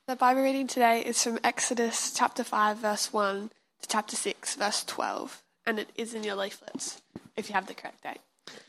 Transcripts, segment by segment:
The Bible reading today is from Exodus chapter 5, verse 1 to chapter 6, verse 12, and it is in your leaflets, if you have the correct date.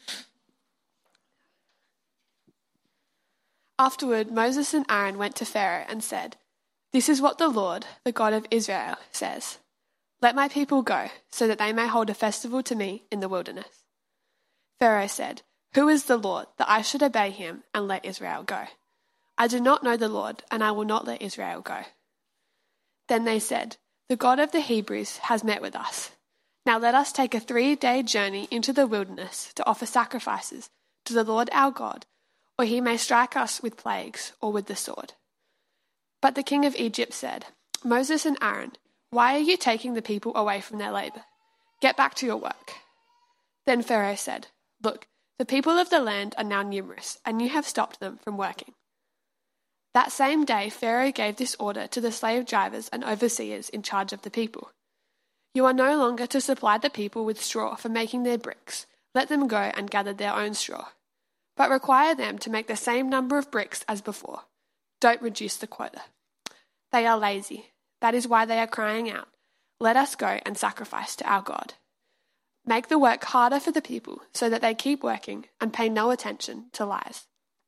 Afterward, Moses and Aaron went to Pharaoh and said, "This is what the Lord, the God of Israel, says. Let my people go, so that they may hold a festival to me in the wilderness." Pharaoh said, "Who is the Lord, that I should obey him and let Israel go? I do not know the Lord, and I will not let Israel go." Then they said, "The God of the Hebrews has met with us. Now let us take a 3-day journey into the wilderness to offer sacrifices to the Lord our God, or he may strike us with plagues or with the sword." But the king of Egypt said, "Moses and Aaron, why are you taking the people away from their labour? Get back to your work." Then Pharaoh said, "Look, the people of the land are now numerous, and you have stopped them from working." That same day, Pharaoh gave this order to the slave drivers and overseers in charge of the people: "You are no longer to supply the people with straw for making their bricks. Let them go and gather their own straw. But require them to make the same number of bricks as before. Don't reduce the quota. They are lazy. That is why they are crying out, 'Let us go and sacrifice to our God.' Make the work harder for the people so that they keep working and pay no attention to lies."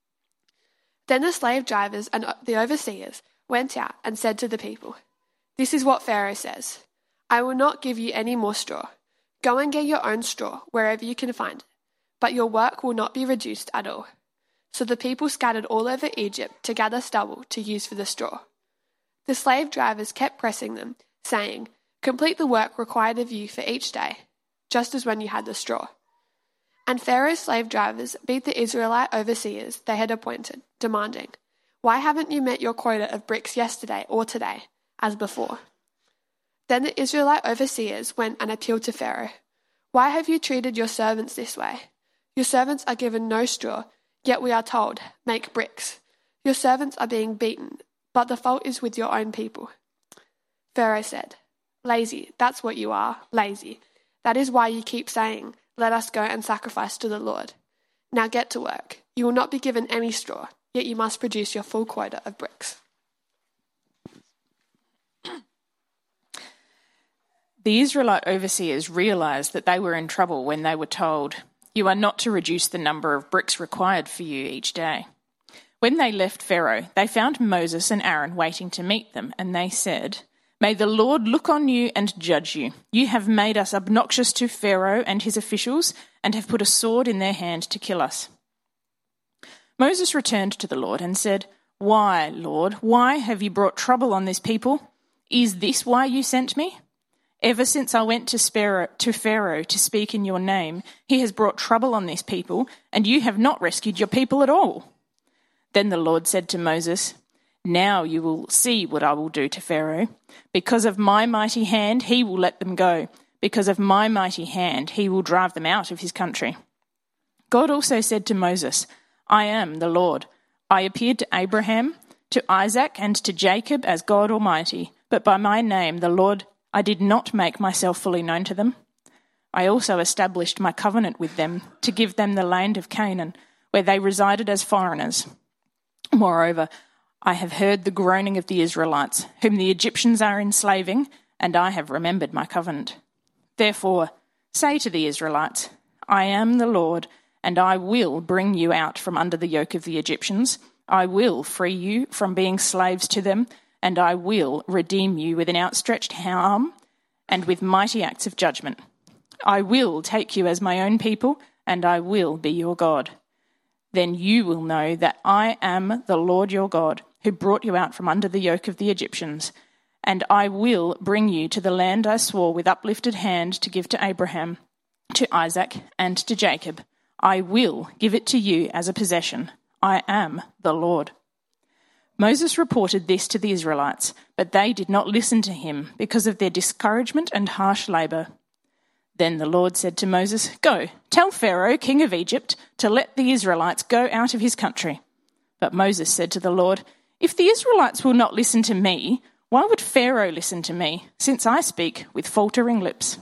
Then the slave drivers and the overseers went out and said to the people, "This is what Pharaoh says. I will not give you any more straw. Go and get your own straw wherever you can find it, but your work will not be reduced at all." So the people scattered all over Egypt to gather stubble to use for the straw. The slave drivers kept pressing them, saying, "Complete the work required of you for each day, just as when you had the straw." And Pharaoh's slave drivers beat the Israelite overseers they had appointed, demanding, "Why haven't you met your quota of bricks yesterday or today, as before?" Then the Israelite overseers went and appealed to Pharaoh. "Why have you treated your servants this way? Your servants are given no straw, yet we are told, 'Make bricks.' Your servants are being beaten, but the fault is with your own people." Pharaoh said, "Lazy, that's what you are, lazy. That is why you keep saying, 'Let us go and sacrifice to the Lord.' Now get to work. You will not be given any straw, yet you must produce your full quota of bricks." The Israelite overseers realised that they were in trouble when they were told, "You are not to reduce the number of bricks required for you each day." When they left Pharaoh, they found Moses and Aaron waiting to meet them, and they said, "May the Lord look on you and judge you. You have made us obnoxious to Pharaoh and his officials, and have put a sword in their hand to kill us." Moses returned to the Lord and said, "Why, Lord, why have you brought trouble on this people? Is this why you sent me? Ever since I went to Pharaoh to speak in your name, he has brought trouble on this people, and you have not rescued your people at all." Then the Lord said to Moses, "Now you will see what I will do to Pharaoh. Because of my mighty hand, he will let them go. Because of my mighty hand, he will drive them out of his country." God also said to Moses, "I am the Lord. I appeared to Abraham, to Isaac, and to Jacob as God Almighty, but by my name, the Lord, I did not make myself fully known to them. I also established my covenant with them to give them the land of Canaan, where they resided as foreigners. Moreover, I have heard the groaning of the Israelites, whom the Egyptians are enslaving, and I have remembered my covenant. Therefore, say to the Israelites, 'I am the Lord, and I will bring you out from under the yoke of the Egyptians. I will free you from being slaves to them, and I will redeem you with an outstretched arm and with mighty acts of judgment. I will take you as my own people, and I will be your God. Then you will know that I am the Lord your God, who brought you out from under the yoke of the Egyptians, and I will bring you to the land I swore with uplifted hand to give to Abraham, to Isaac, and to Jacob. I will give it to you as a possession. I am the Lord." Moses reported this to the Israelites, but they did not listen to him because of their discouragement and harsh labour. Then the Lord said to Moses, "Go, tell Pharaoh, king of Egypt, to let the Israelites go out of his country." But Moses said to the Lord, "If the Israelites will not listen to me, why would Pharaoh listen to me, since I speak with faltering lips?"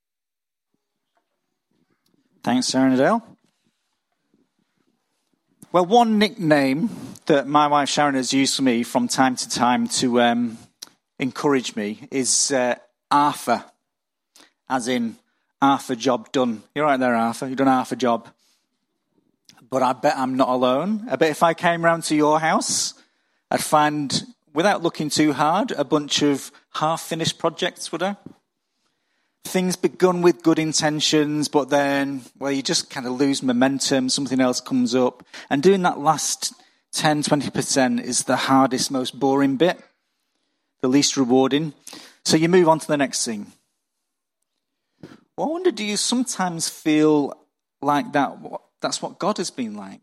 Thanks, Sarah and Adele. Well, one nickname that my wife Sharon has used for me from time to time to encourage me is Arthur, as in Arthur job done. You're right there, Arthur. You've done half a job. But I bet I'm not alone. I bet if I came round to your house, I'd find, without looking too hard, a bunch of half-finished projects, would I? Things begun with good intentions, but then, well, you just kind of lose momentum, something else comes up. And doing that last 10, 20% is the hardest, most boring bit, the least rewarding. So you move on to the next thing. Well, I wonder, do you sometimes feel like that? That's what God has been like?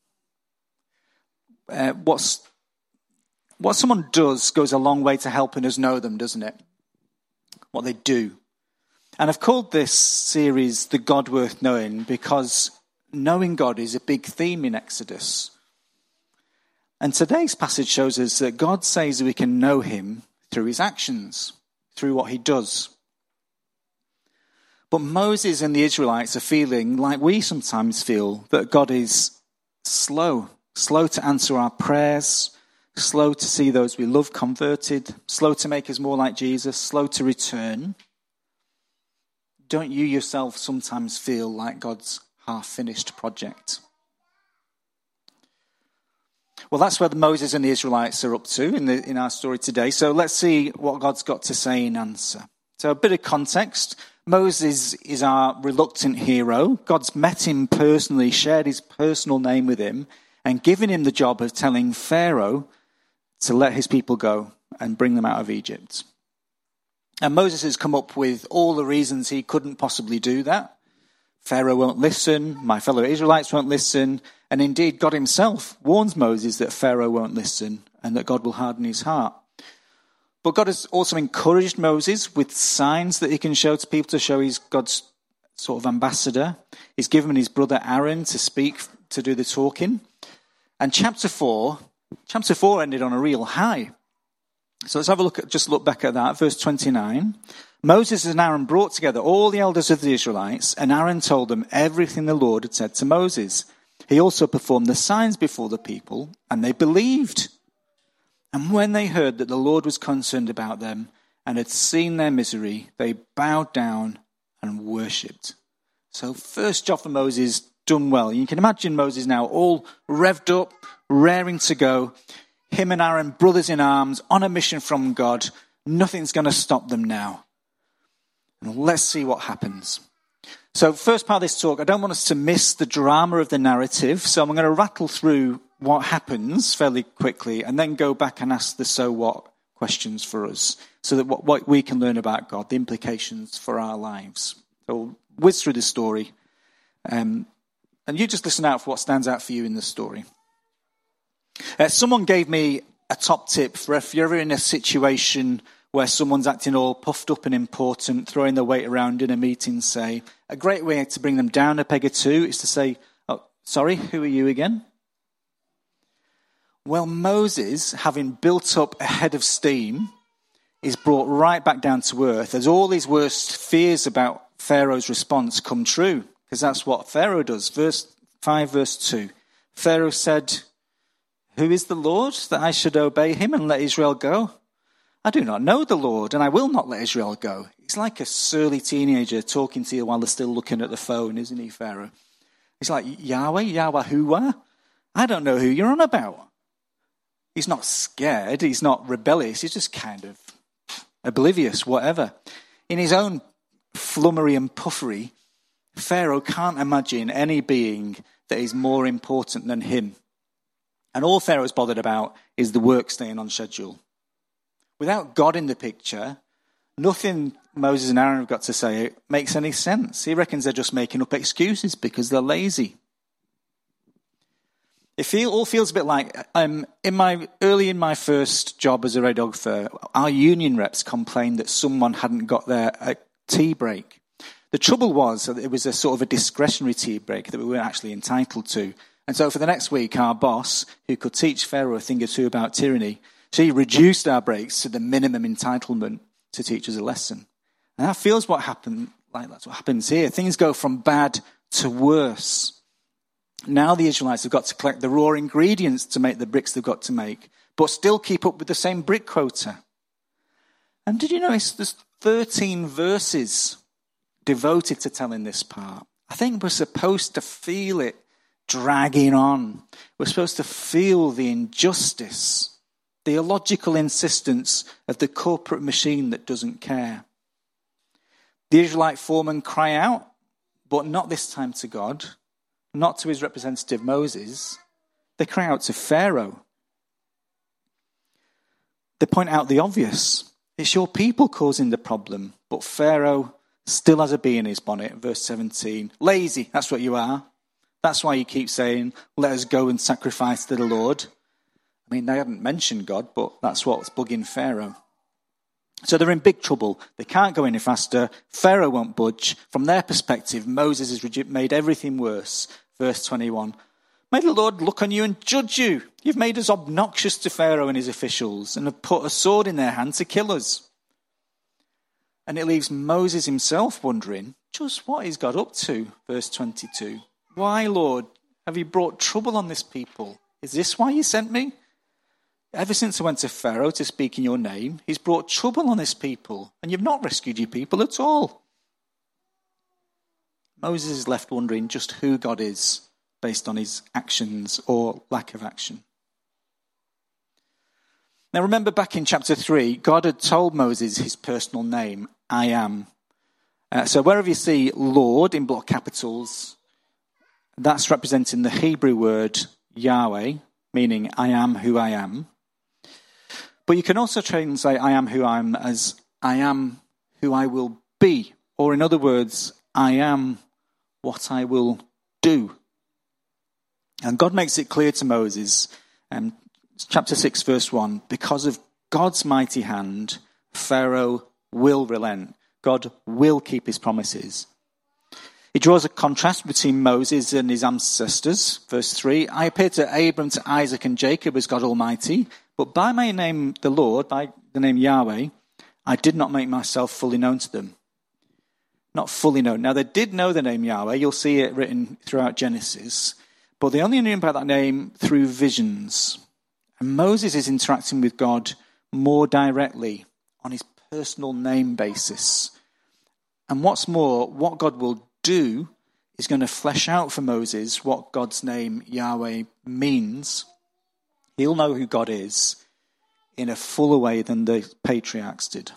What someone does goes a long way to helping us know them, doesn't it? What they do. And I've called this series The God Worth Knowing because knowing God is a big theme in Exodus. And today's passage shows us that God says we can know him through his actions, through what he does. But Moses and the Israelites are feeling like we sometimes feel, that God is slow to answer our prayers, slow to see those we love converted, slow to make us more like Jesus, slow to return. Don't you yourself sometimes feel like God's half-finished project? Well, that's where Moses and the Israelites are up to in our story today. So let's see what God's got to say in answer. So a bit of context. Moses is our reluctant hero. God's met him personally, shared his personal name with him, and given him the job of telling Pharaoh to let his people go and bring them out of Egypt. And Moses has come up with all the reasons he couldn't possibly do that. Pharaoh won't listen, my fellow Israelites won't listen, and indeed God himself warns Moses that Pharaoh won't listen and that God will harden his heart. But God has also encouraged Moses with signs that he can show to people to show he's God's sort of ambassador. He's given his brother Aaron to speak, to do the talking. And chapter 4 ended on a real high. So let's have a look back at that. Verse 29. Moses and Aaron brought together all the elders of the Israelites, and Aaron told them everything the Lord had said to Moses. He also performed the signs before the people, and they believed. And when they heard that the Lord was concerned about them and had seen their misery, they bowed down and worshipped. So first job for Moses, done well. You can imagine Moses now all revved up, raring to go. Him and Aaron, brothers in arms, on a mission from God. Nothing's going to stop them now. And let's see what happens. So first part of this talk, I don't want us to miss the drama of the narrative. So I'm going to rattle through what happens fairly quickly and then go back and ask the so what questions for us so that what we can learn about God, the implications for our lives. So we'll whiz through the story. And you just listen out for what stands out for you in the story. Someone gave me a top tip for if you're ever in a situation where someone's acting all puffed up and important, throwing their weight around in a meeting, say, a great way to bring them down a peg or two is to say, oh, sorry, who are you again? Well, Moses, having built up a head of steam, is brought right back down to earth as all his worst fears about Pharaoh's response come true, because that's what Pharaoh does. Verse 5, verse 2. Pharaoh said, who is the Lord that I should obey him and let Israel go? I do not know the Lord, and I will not let Israel go. He's like a surly teenager talking to you while they're still looking at the phone, isn't he, Pharaoh? He's like, Yahweh, Yahuwah? I don't know who you're on about. He's not scared, he's not rebellious, he's just kind of oblivious, whatever. In his own flummery and puffery, Pharaoh can't imagine any being that is more important than him. And all Pharaoh's bothered about is the work staying on schedule. Without God in the picture, nothing Moses and Aaron have got to say makes any sense. He reckons they're just making up excuses because they're lazy. It all feels a bit like in my first job as a radiographer, our union reps complained that someone hadn't got their tea break. The trouble was that it was a sort of a discretionary tea break that we weren't actually entitled to. And so for the next week, our boss, who could teach Pharaoh a thing or two about tyranny, she reduced our breaks to the minimum entitlement to teach us a lesson. And that feels what happened, like that's what happens here. Things go from bad to worse. Now the Israelites have got to collect the raw ingredients to make the bricks they've got to make, but still keep up with the same brick quota. And did you notice there's 13 verses devoted to telling this part? I think we're supposed to feel it dragging on. We're supposed to feel the injustice, the illogical insistence of the corporate machine that doesn't care. The Israelite foremen cry out, but not this time to God, not to his representative Moses. They cry out to Pharaoh. They point out the obvious. It's your people causing the problem, but Pharaoh still has a bee in his bonnet. Verse 17, lazy, that's what you are. That's why you keep saying, let us go and sacrifice to the Lord. I mean, they haven't mentioned God, but that's what's bugging Pharaoh. So they're in big trouble. They can't go any faster. Pharaoh won't budge. From their perspective, Moses has made everything worse. Verse 21, may the Lord look on you and judge you. You've made us obnoxious to Pharaoh and his officials and have put a sword in their hand to kill us. And it leaves Moses himself wondering just what he's got up to. Verse 22, why, Lord, have you brought trouble on this people? Is this why you sent me? Ever since I went to Pharaoh to speak in your name, he's brought trouble on this people, and you've not rescued your people at all. Moses is left wondering just who God is based on his actions or lack of action. Now remember back in chapter 3, God had told Moses his personal name, I am. So wherever you see Lord in block capitals, that's representing the Hebrew word Yahweh, meaning I am who I am. But you can also translate I am who I am as I am who I will be. Or in other words, I am what I will do. And God makes it clear to Moses, chapter 6, verse 1, because of God's mighty hand, Pharaoh will relent. God will keep his promises. He draws a contrast between Moses and his ancestors. Verse 3, I appeared to Abram, to Isaac and Jacob as God Almighty, but by my name, the Lord, by the name Yahweh, I did not make myself fully known to them. Not fully known. Now, they did know the name Yahweh. You'll see it written throughout Genesis. But they only knew about that name through visions. And Moses is interacting with God more directly on his personal name basis. And what's more, what God will do is going to flesh out for Moses what God's name Yahweh means. He'll know who God is in a fuller way than the patriarchs did.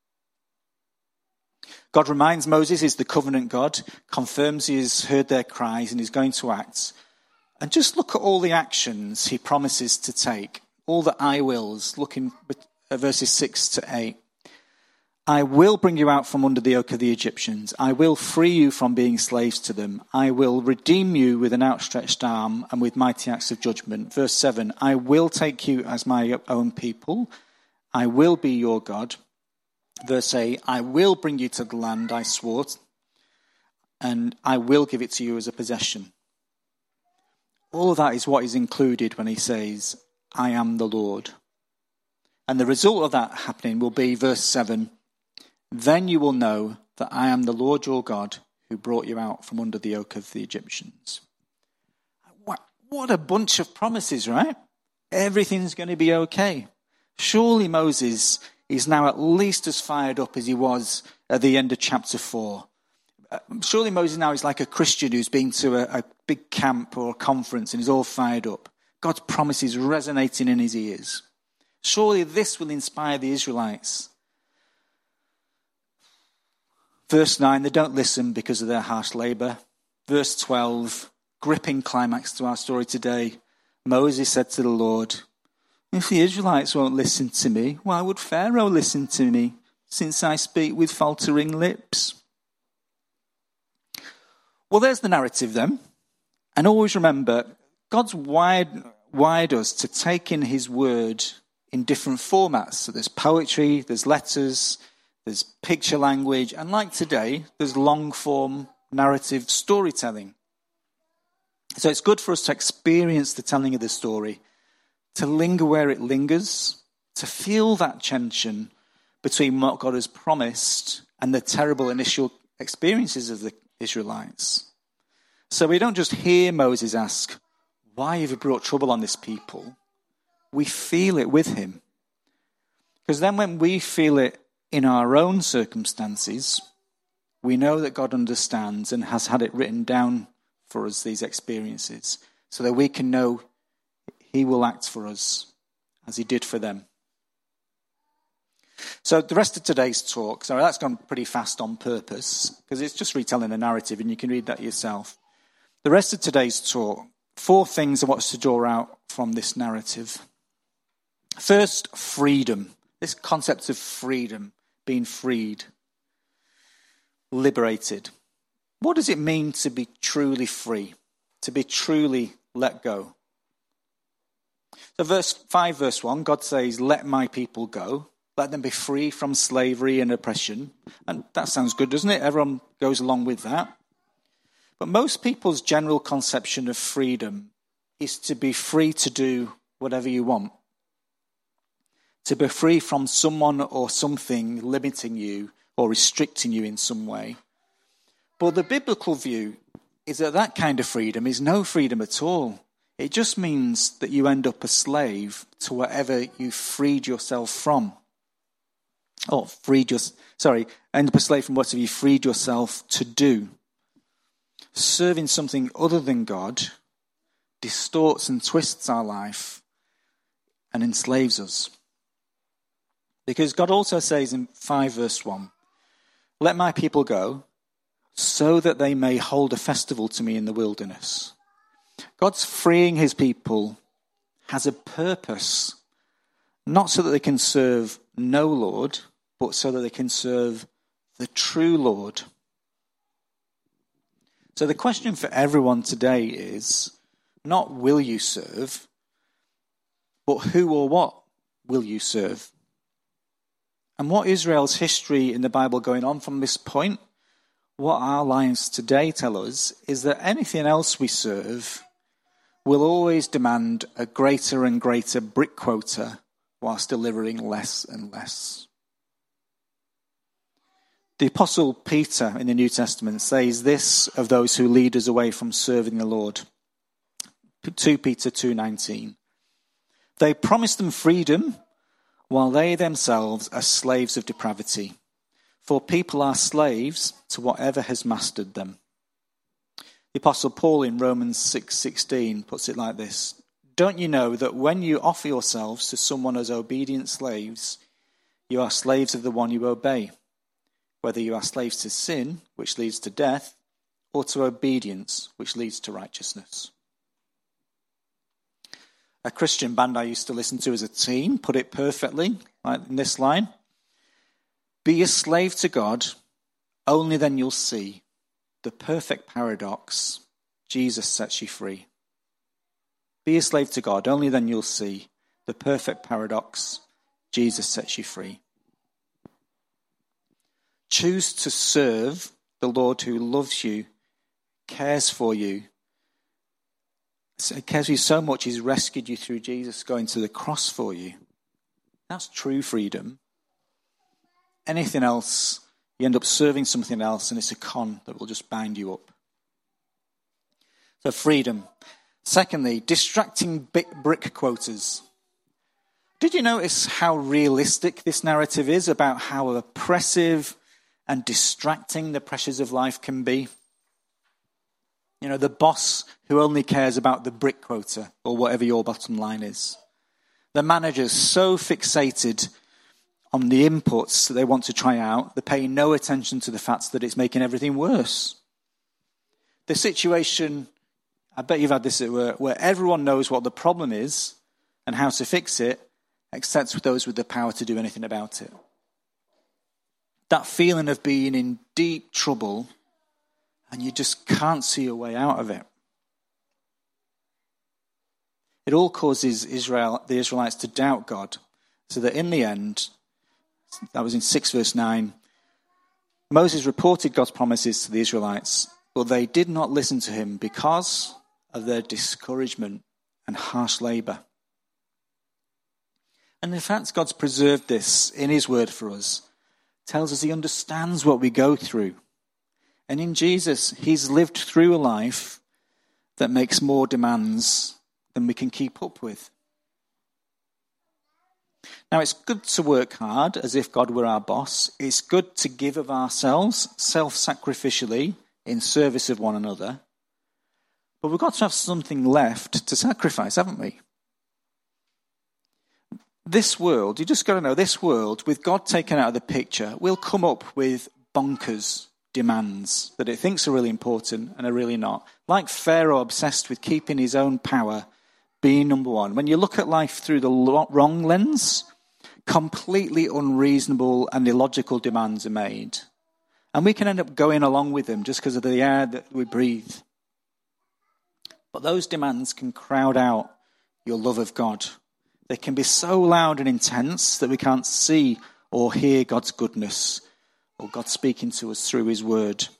God reminds Moses he's the covenant God, confirms he has heard their cries and he's going to act. And just look at all the actions he promises to take, all the I wills, looking at verses 6 to 8. I will bring you out from under the yoke of the Egyptians. I will free you from being slaves to them. I will redeem you with an outstretched arm and with mighty acts of judgment. Verse 7, I will take you as my own people. I will be your God. Verse 8, I will bring you to the land I swore, and I will give it to you as a possession. All of that is what is included when he says, I am the Lord. And the result of that happening will be, verse 7, then you will know that I am the Lord your God who brought you out from under the yoke of the Egyptians. What a bunch of promises, right? Everything's going to be okay. Surely Moses is now at least as fired up as he was at the end of chapter 4. Surely Moses now is like a Christian who's been to a big camp or a conference and is all fired up. God's promises resonating in his ears. Surely this will inspire the Israelites. Verse 9, they don't listen because of their harsh labour. Verse 12, gripping climax to our story today. Moses said to the Lord, if the Israelites won't listen to me, why would Pharaoh listen to me, since I speak with faltering lips? Well, there's the narrative then. And always remember, God's wired us to take in his word in different formats. So there's poetry, there's letters, there's picture language, and like today, there's long-form narrative storytelling. So it's good for us to experience the telling of the story, to linger where it lingers, to feel that tension between what God has promised and the terrible initial experiences of the Israelites. So we don't just hear Moses ask, why have you brought trouble on this people? We feel it with him. Because then when we feel it in our own circumstances, we know that God understands and has had it written down for us, these experiences, so that we can know he will act for us as he did for them. So the rest of today's talk, sorry, that's gone pretty fast on purpose, because it's just retelling a narrative and you can read that yourself. The rest of today's talk, 4 things I want us to draw out from this narrative. First, freedom. This concept of freedom, being freed, liberated. What does it mean to be truly free, to be truly let go? So verse 5, verse 1, God says, let my people go. Let them be free from slavery and oppression. And that sounds good, doesn't it? Everyone goes along with that. But most people's general conception of freedom is to be free to do whatever you want. To be free from someone or something limiting you or restricting you in some way. But the biblical view is that that kind of freedom is no freedom at all. It just means that you end up a slave to whatever you freed yourself from. End up a slave from whatever you freed yourself to do. Serving something other than God distorts and twists our life and enslaves us. Because God also says in 5 verse 1, let my people go so that they may hold a festival to me in the wilderness. God's freeing his people has a purpose, not so that they can serve no Lord, but so that they can serve the true Lord. So the question for everyone today is not will you serve, but who or what will you serve? And what Israel's history in the Bible going on from this point, what our lives today tell us, is that anything else we serve will always demand a greater and greater brick quota whilst delivering less and less. The Apostle Peter in the New Testament says this of those who lead us away from serving the Lord. 2 Peter 2:19. They promise them freedom while they themselves are slaves of depravity. For people are slaves to whatever has mastered them. The Apostle Paul in Romans 6:16 puts it like this. Don't you know that when you offer yourselves to someone as obedient slaves, you are slaves of the one you obey, whether you are slaves to sin, which leads to death, or to obedience, which leads to righteousness. A Christian band I used to listen to as a teen put it perfectly, like in this line. Be a slave to God, only then you'll see the perfect paradox. Jesus sets you free. Be a slave to God, only then you'll see the perfect paradox. Jesus sets you free. Choose to serve the Lord who loves you, cares for you. He cares for you so much, he's rescued you through Jesus going to the cross for you. That's true freedom. Anything else, you end up serving something else, and it's a con that will just bind you up. So freedom. Secondly, distracting brick quotas. Did you notice how realistic this narrative is about how oppressive and distracting the pressures of life can be? You know, the boss who only cares about the brick quota or whatever your bottom line is. The manager's so fixated on the inputs that they want to try out, they pay no attention to the fact that it's making everything worse. The situation, I bet you've had this at work, where everyone knows what the problem is and how to fix it, except for those with the power to do anything about it. That feeling of being in deep trouble and you just can't see a way out of it. It all causes the Israelites to doubt God, so that in the end, that was in 6 verse 9, Moses reported God's promises to the Israelites, but they did not listen to him because of their discouragement and harsh labour. And in fact, God's preserved this in his word for us, tells us he understands what we go through. And in Jesus, he's lived through a life that makes more demands than we can keep up with. Now, it's good to work hard as if God were our boss. It's good to give of ourselves self-sacrificially in service of one another. But we've got to have something left to sacrifice, haven't we? This world, you just got to know, this world, with God taken out of the picture, will come up with bonkers demands that it thinks are really important and are really not. Like Pharaoh, obsessed with keeping his own power, being number one. When you look at life through the wrong lens, completely unreasonable and illogical demands are made. And we can end up going along with them just because of the air that we breathe. But those demands can crowd out your love of God. They can be so loud and intense that we can't see or hear God's goodness or God speaking to us through his word.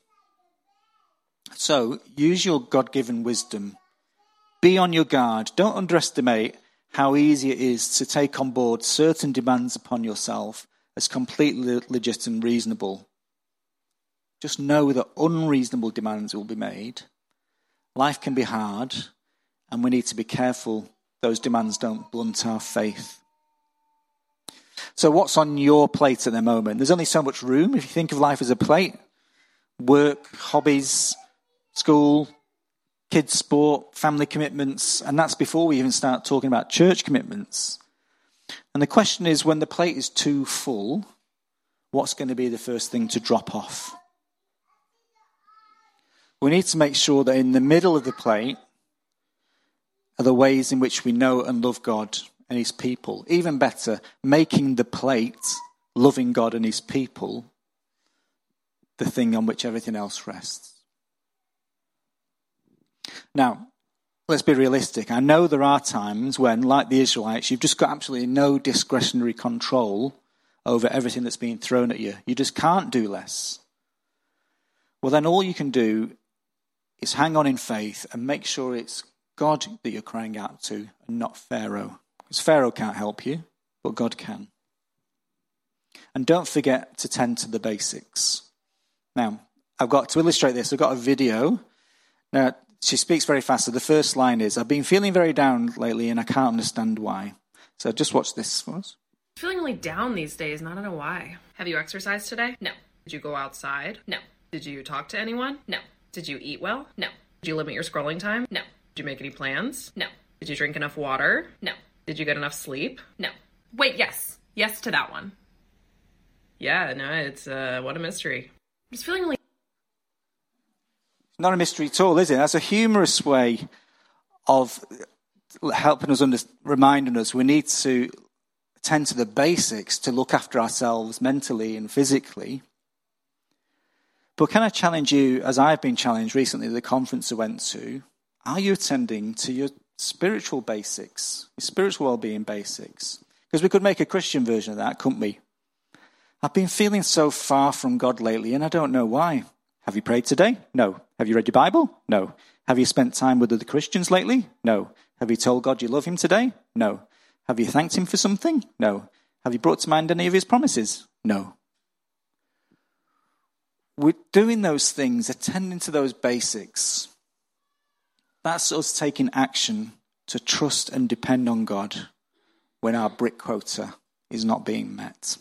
So use your God-given wisdom. Be on your guard. Don't underestimate how easy it is to take on board certain demands upon yourself as completely legit and reasonable. Just know that unreasonable demands will be made. Life can be hard, and we need to be careful those demands don't blunt our faith. So what's on your plate at the moment? There's only so much room. If you think of life as a plate, work, hobbies, school, kids' sport, family commitments, and that's before we even start talking about church commitments. And the question is, when the plate is too full, what's going to be the first thing to drop off? We need to make sure that in the middle of the plate are the ways in which we know and love God and his people. Even better, making the plate, loving God and his people, the thing on which everything else rests. Now, let's be realistic. I know there are times when, like the Israelites, you've just got absolutely no discretionary control over everything that's being thrown at you. You just can't do less. Well, then all you can do is hang on in faith and make sure it's God that you're crying out to and not Pharaoh. Because Pharaoh can't help you, but God can. And don't forget to tend to the basics. Now, I've got to illustrate this. I've got a video. Now, she speaks very fast. So the first line is, I've been feeling very down lately and I can't understand why. So just watch this for us. Feeling really down these days, and I don't know why. Have you exercised today? No. Did you go outside? No. Did you talk to anyone? No. Did you eat well? No. Did you limit your scrolling time? No. Did you make any plans? No. Did you drink enough water? No. Did you get enough sleep? No. Wait, yes. Yes to that one. Yeah, no, it's, what a mystery. I'm just feeling really... Not a mystery at all, is it? That's a humorous way of helping us, reminding us we need to tend to the basics to look after ourselves mentally and physically. But can I challenge you, as I've been challenged recently at the conference I went to, are you attending to your spiritual basics, your spiritual well-being basics? Because we could make a Christian version of that, couldn't we? I've been feeling so far from God lately, and I don't know why. Have you prayed today? No. Have you read your Bible? No. Have you spent time with other Christians lately? No. Have you told God you love him today? No. Have you thanked him for something? No. Have you brought to mind any of his promises? No. We're doing those things, attending to those basics. That's us taking action to trust and depend on God when our brick quota is not being met.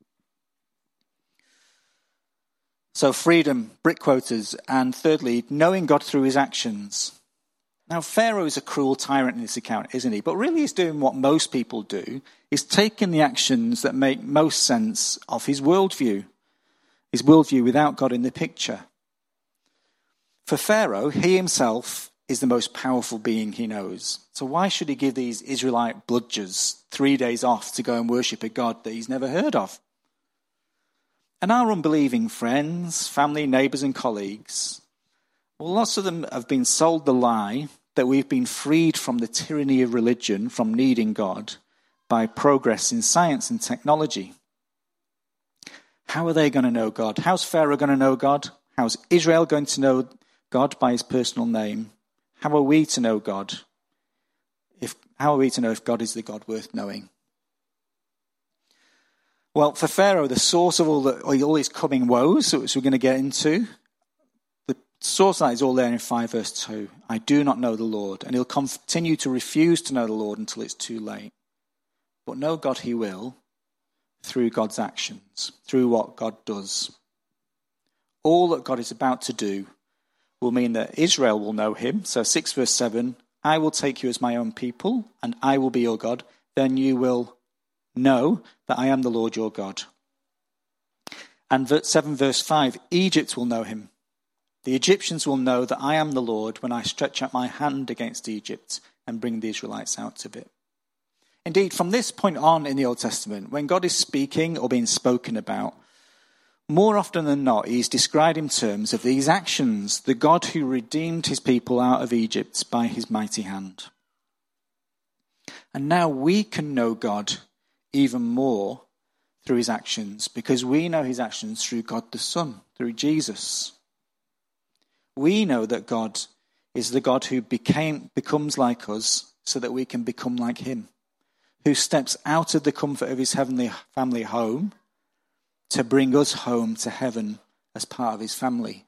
So freedom, brick quotas, and thirdly, knowing God through his actions. Now, Pharaoh is a cruel tyrant in this account, isn't he? But really he's doing what most people do. He's taking the actions that make most sense of his worldview without God in the picture. For Pharaoh, he himself is the most powerful being he knows. So why should he give these Israelite bludgers 3 days off to go and worship a God that he's never heard of? And our unbelieving friends, family, neighbours and colleagues, well, lots of them have been sold the lie that we've been freed from the tyranny of religion, from needing God, by progress in science and technology. How are they going to know God? How's Pharaoh going to know God? How's Israel going to know God by his personal name? How are we to know God? How are we to know if God is the God worth knowing? Well, for Pharaoh, the source of all his coming woes, which we're going to get into, source of that is all there in 5 verse 2. I do not know the Lord. And he'll continue to refuse to know the Lord until it's too late. But know God he will through God's actions, through what God does. All that God is about to do will mean that Israel will know him. So 6 verse 7, I will take you as my own people, and I will be your God. Then you will know that I am the Lord your God. And 7 verse 5, Egypt will know him. The Egyptians will know that I am the Lord when I stretch out my hand against Egypt and bring the Israelites out of it. Indeed, from this point on in the Old Testament, when God is speaking or being spoken about, more often than not, he is described in terms of these actions, the God who redeemed his people out of Egypt by his mighty hand. And now we can know God even more through his actions, because we know his actions through God the Son, through Jesus. We know that God is the God who becomes like us so that we can become like him, who steps out of the comfort of his heavenly family home to bring us home to heaven as part of his family.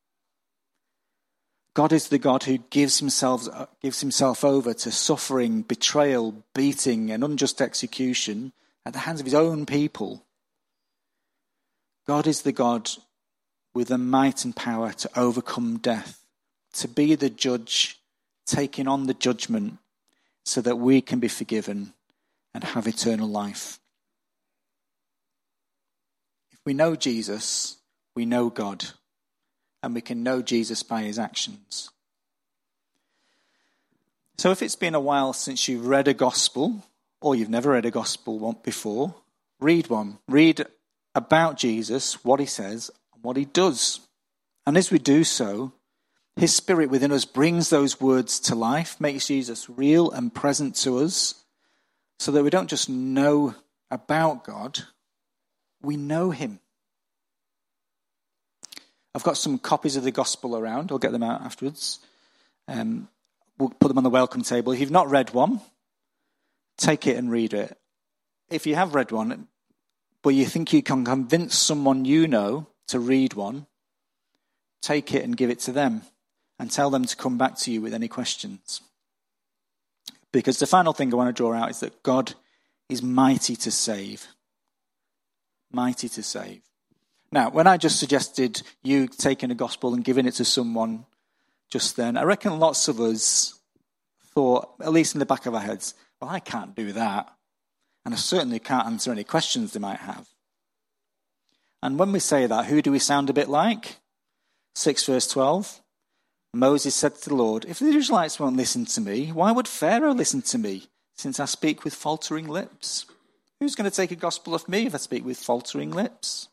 God is the God who gives himself over to suffering, betrayal, beating, and unjust execution at the hands of his own people. God is the God with the might and power to overcome death, to be the judge, taking on the judgment so that we can be forgiven and have eternal life. If we know Jesus, we know God, and we can know Jesus by his actions. So if it's been a while since you've read a gospel, or you've never read a gospel before, read one. Read about Jesus, what he says, and what he does. And as we do so, his Spirit within us brings those words to life, makes Jesus real and present to us, so that we don't just know about God, we know him. I've got some copies of the gospel around. I'll get them out afterwards. We'll put them on the welcome table. If you've not read one, take it and read it. If you have read one, but you think you can convince someone you know to read one, take it and give it to them and tell them to come back to you with any questions. Because the final thing I want to draw out is that God is mighty to save. Mighty to save. Now, when I just suggested you taking a gospel and giving it to someone just then, I reckon lots of us thought, at least in the back of our heads, well, I can't do that. And I certainly can't answer any questions they might have. And when we say that, who do we sound a bit like? 6 verse 12. Moses said to the Lord, if the Israelites won't listen to me, why would Pharaoh listen to me, since I speak with faltering lips? Who's going to take a gospel of me if I speak with faltering lips?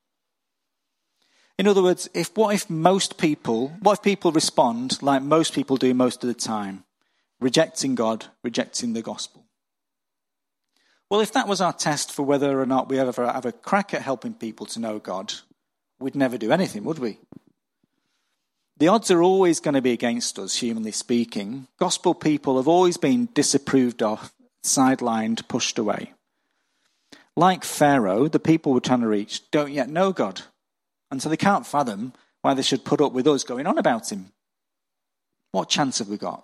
In other words, what if people respond like most people do most of the time, rejecting God, rejecting the gospel? Well, if that was our test for whether or not we ever have a crack at helping people to know God, we'd never do anything, would we? The odds are always going to be against us, humanly speaking. Gospel people have always been disapproved of, sidelined, pushed away. Like Pharaoh, the people we're trying to reach don't yet know God. And so they can't fathom why they should put up with us going on about him. What chance have we got?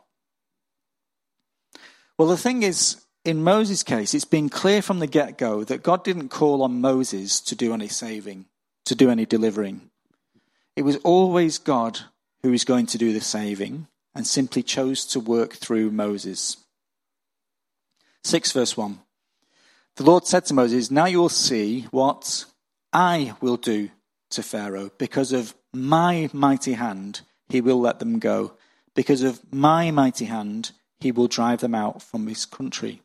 Well, the thing is, in Moses' case, it's been clear from the get-go that God didn't call on Moses to do any saving, to do any delivering. It was always God who was going to do the saving and simply chose to work through Moses. 6 verse 1. The Lord said to Moses, now you will see what I will do to Pharaoh. Because of my mighty hand, he will let them go. Because of my mighty hand, he will drive them out of his country.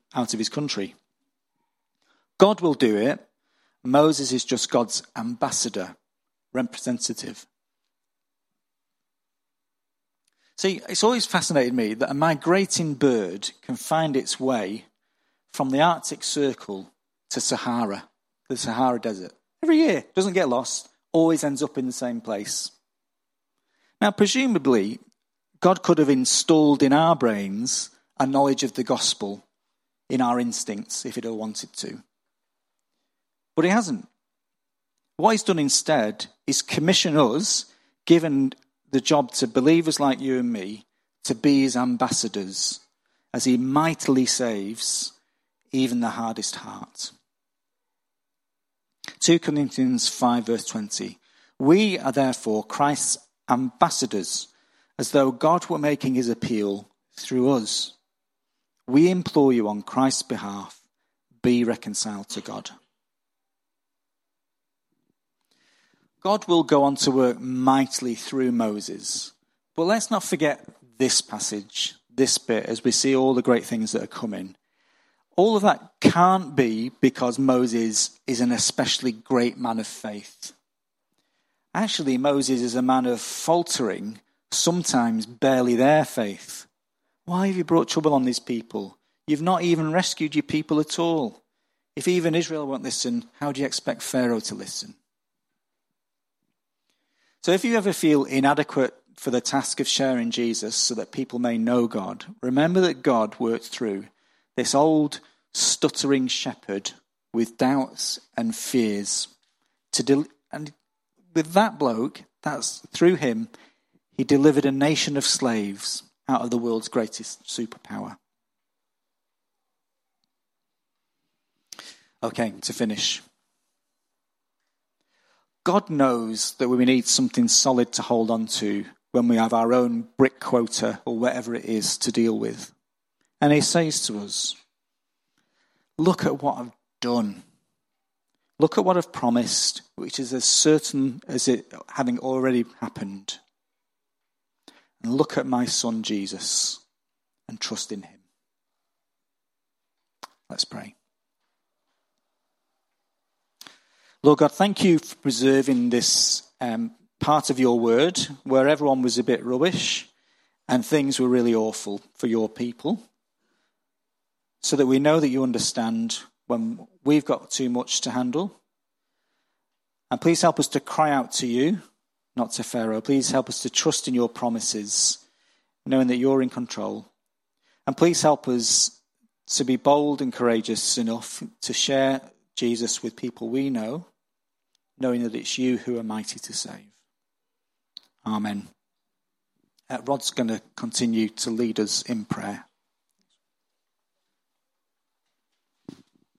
God will do it. Moses is just God's ambassador, representative. See, it's always fascinated me that a migrating bird can find its way from the Arctic Circle to Sahara, the Sahara Desert. Every year, doesn't get lost, always ends up in the same place. Now, presumably, God could have installed in our brains a knowledge of the gospel in our instincts if he'd have wanted to. But he hasn't. What he's done instead is commission us, given the job to believers like you and me to be his ambassadors as he mightily saves even the hardest heart. 2 Corinthians 5 verse 20. We are therefore Christ's ambassadors, as though God were making his appeal through us. We implore you on Christ's behalf, be reconciled to God. God will go on to work mightily through Moses. But let's not forget this passage, this bit, as we see all the great things that are coming. All of that can't be because Moses is an especially great man of faith. Actually, Moses is a man of faltering, sometimes barely there faith. Why have you brought trouble on these people? You've not even rescued your people at all. If even Israel won't listen, how do you expect Pharaoh to listen? So if you ever feel inadequate for the task of sharing Jesus so that people may know God, remember that God worked through this old stuttering shepherd with doubts and fears. And with that bloke, that's through him, he delivered a nation of slaves out of the world's greatest superpower. Okay, to finish. God knows that we need something solid to hold on to when we have our own brick quota or whatever it is to deal with. And he says to us, look at what I've done. Look at what I've promised, which is as certain as it having already happened. And look at my son Jesus and trust in him. Let's pray. Lord God, thank you for preserving this part of your word where everyone was a bit rubbish and things were really awful for your people, so that we know that you understand when we've got too much to handle. And please help us to cry out to you, not to Pharaoh. Please help us to trust in your promises, knowing that you're in control. And please help us to be bold and courageous enough to share Jesus with people we know, knowing that it's you who are mighty to save. Amen. Rod's going to continue to lead us in prayer.